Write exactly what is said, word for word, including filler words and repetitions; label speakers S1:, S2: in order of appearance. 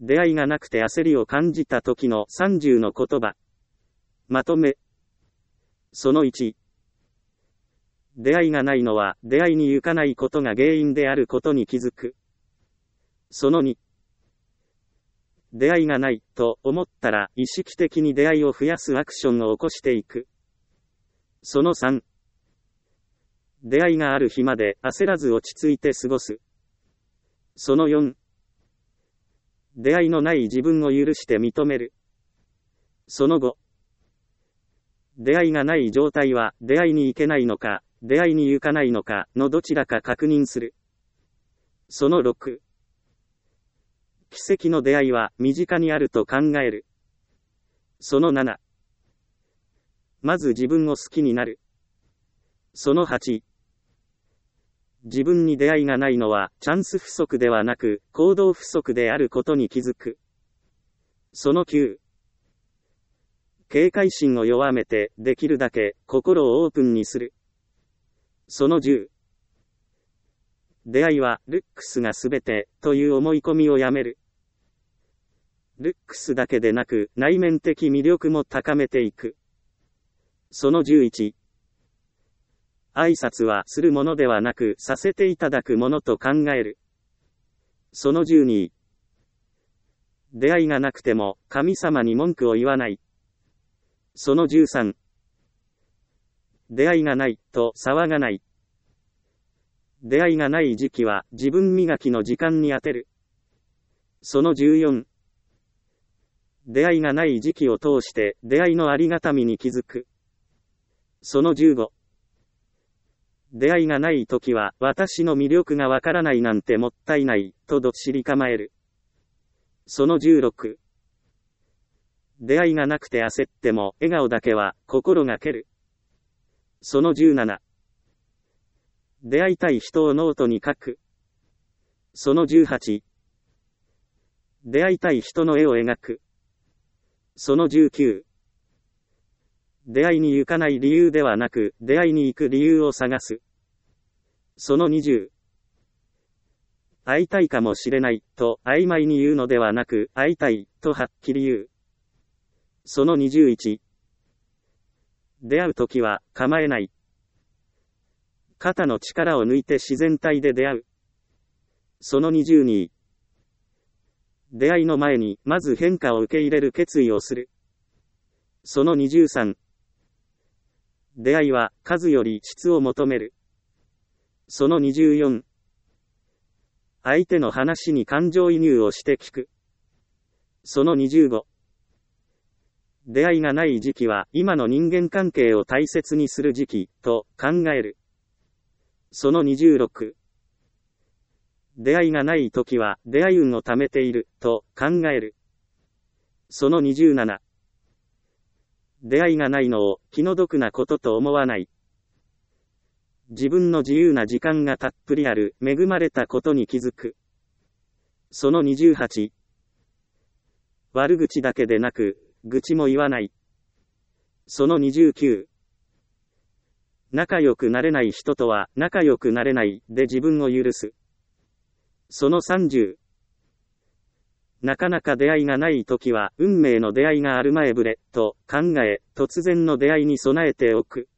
S1: 出会いがなくて焦りを感じた時のさんじゅうの言葉。まとめ。そのいち。出会いがないのは、出会いに行かないことが原因であることに気づく。そのに。出会いがないと思ったら、意識的に出会いを増やすアクションを起こしていく。そのさん。出会いがある日まで焦らず落ち着いて過ごす。そのよん。出会いのない自分を許して認める。そのご。出会いがない状態は出会いに行けないのか、出会いに行かないのかのどちらか確認する。そのろく。奇跡の出会いは身近にあると考える。そのなな。まず自分を好きになる。そのはち。自分に出会いがないのはチャンス不足ではなく行動不足であることに気づく。そのきゅう。警戒心を弱めてできるだけ心をオープンにする。そのじゅう。出会いはルックスがすべてという思い込みをやめる。ルックスだけでなく内面的魅力も高めていく。そのじゅういち。挨拶はするものではなくさせていただくものと考える。そのじゅうに。出会いがなくても神様に文句を言わない。そのじゅうさん。出会いがないと騒がない。出会いがない時期は自分磨きの時間に当てる。そのじゅうよん。出会いがない時期を通して出会いのありがたみに気づく。そのじゅうご。出会いがないときは私の魅力がわからないなんてもったいないとどっしり構える。そのじゅうろく。出会いがなくて焦っても笑顔だけは心がける。そのじゅうなな。出会いたい人をノートに書く。そのじゅうはち。出会いたい人の絵を描く。そのじゅうきゅう。出会いに行かない理由ではなく、出会いに行く理由を探す。そのにじゅう。会いたいかもしれない、と曖昧に言うのではなく、会いたい、とはっきり言う。そのにじゅういち。出会うときは、構えない。肩の力を抜いて自然体で出会う。そのにじゅうに。出会いの前に、まず変化を受け入れる決意をする。そのにじゅうさん。出会いは数より質を求める。そのにじゅうよん。相手の話に感情移入をして聞く。そのにじゅうご。出会いがない時期は今の人間関係を大切にする時期と考える。そのにじゅうろく。出会いがない時は出会い運を貯めていると考える。そのにじゅうなな。出会いがないのを気の毒なことと思わない。自分の自由な時間がたっぷりある恵まれたことに気づく。そのにじゅうはち。悪口だけでなく、愚痴も言わない。そのにじゅうきゅう。仲良くなれない人とは仲良くなれないで自分を許す。そのさんじゅう。なかなか出会いがないときは運命の出会いがある前触れと考え、突然の出会いに備えておく。